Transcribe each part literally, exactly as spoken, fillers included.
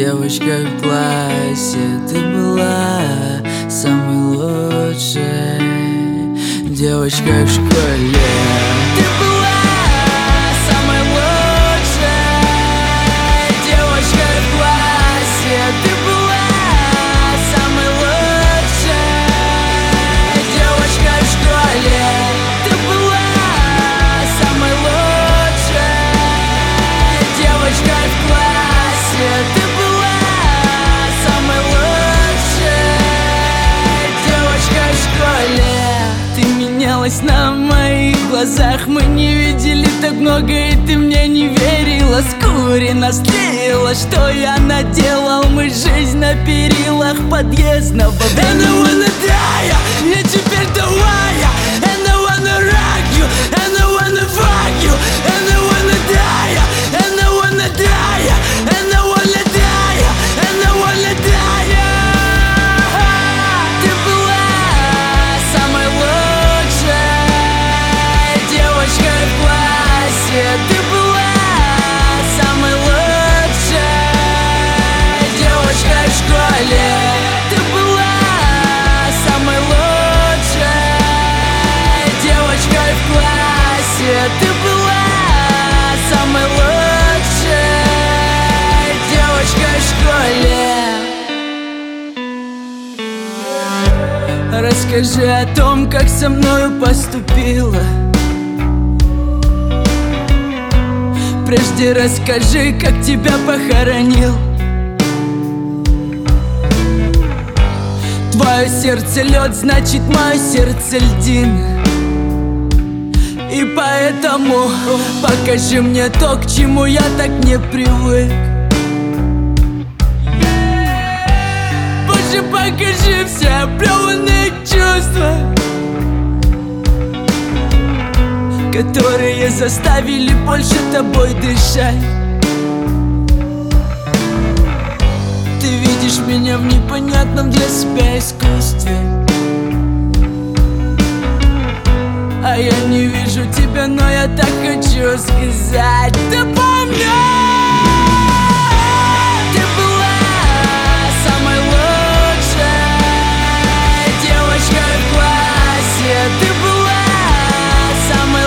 Девочкой в классе ты была самой лучшей. Девочкой в школе ты была самой лучшей. Девочкой в классе ты была самой лучшей. Девочкой в школе ты была самой лучшей. Девочкой в классе ты была самой лучшей. Девочкой в школе ты менялась на моих глазах. Мы не видели так много, и ты мне не верила. С кури наслеила, что я наделал. Мы жизнь на перилах подъездного And I wanna die, я теперь твоя. And I wanna rock you, and I wanna fuck you. And I wanna die, and I wanna die. And I wanna die, and I wanna die. Ты была самой лучшей. Девочкой в классе ты была самой лучшей. Девочкой в школе ты была самой лучшей. Девочкой в классе ты была самой лучшей. Девочкой в школе. Расскажи о том, как со мною поступила. Прежде расскажи, как тебя похоронил. Твое сердце лед, значит мое сердце льдин. И поэтому покажи мне то, к чему я так не привык. Боже, покажи все оплеванные чувства, которые заставили больше тобой дышать. Ты видишь меня в непонятном для себя искусстве, а я не вижу тебя, но я так хочу сказать. Ты помнишь? Ты была самой лучшей. Девочкой в классе ты была самой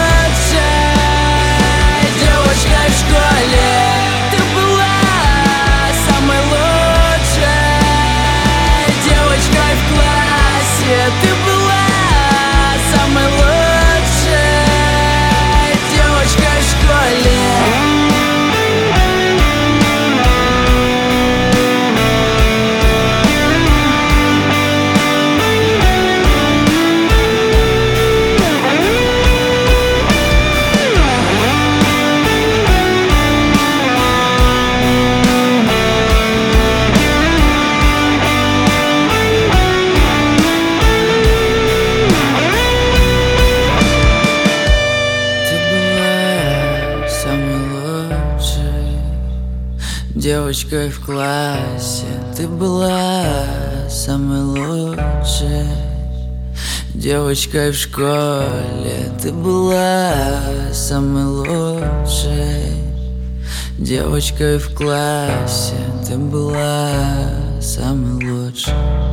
лучшей. Девочкой в школе ты была самой лучшей. Девочкой в классе ты была самой лучшей. Девочкой в школе. Девочкой в классе ты была самой лучшей. Девочкой в школе ты была самой лучшей. Девочкой в классе ты была самой лучшей.